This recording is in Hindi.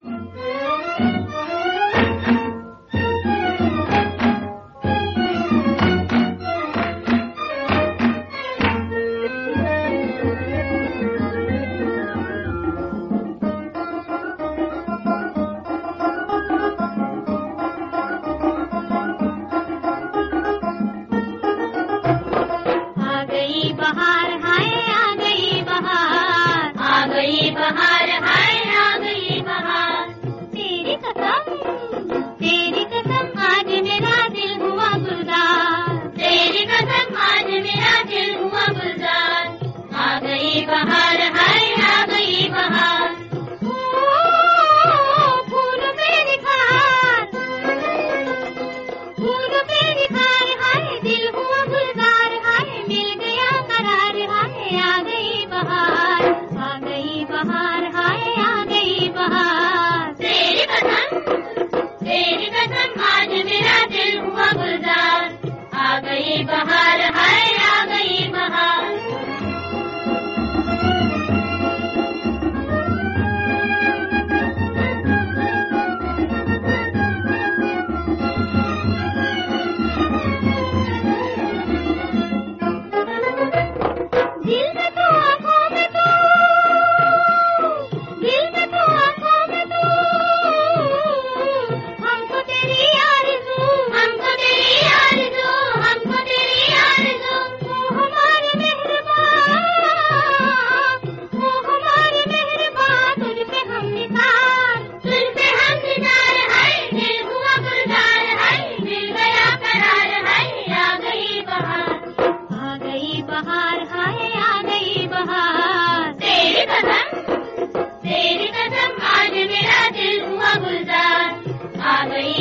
बहार हाय आ गई बहार, तेरी कसम आज मेरा दिल हुआ गुलजार, तेरी कसम आज मेरा दिल हुआ गुलजार, आ गई बहार हाय आ गई बहार, फूलों पे निखार, फूलों पे निखार हाय दिल हुआ गुलजार, हाय मिल गया करार, हाय आ गई बहार, आ गई बहार हाय आ गई बहार, तेरी कसम आज मेरा दिल हुआ गुलजार, आ गई बहार हाय आ गई बहार। दिल में तो आँखों में तो, दिल में तो आँखों में तो, हमको तेरी आरज़ू, हमको तेरी आरज़ू, हमको तेरी आरज़ू, वो हमारे मेहरबान, वो हमारे मेहरबान, तुझ पे हम निसार, तुझ पे हम निसार, हाय दिल हुआ गुलजार, हाय मिल गया करार, हाय आ गई बहार, आ गई बहार हाय आ गई बहार, तेरी कसम आज मेरा दिल हुआ गुलजार, आ गई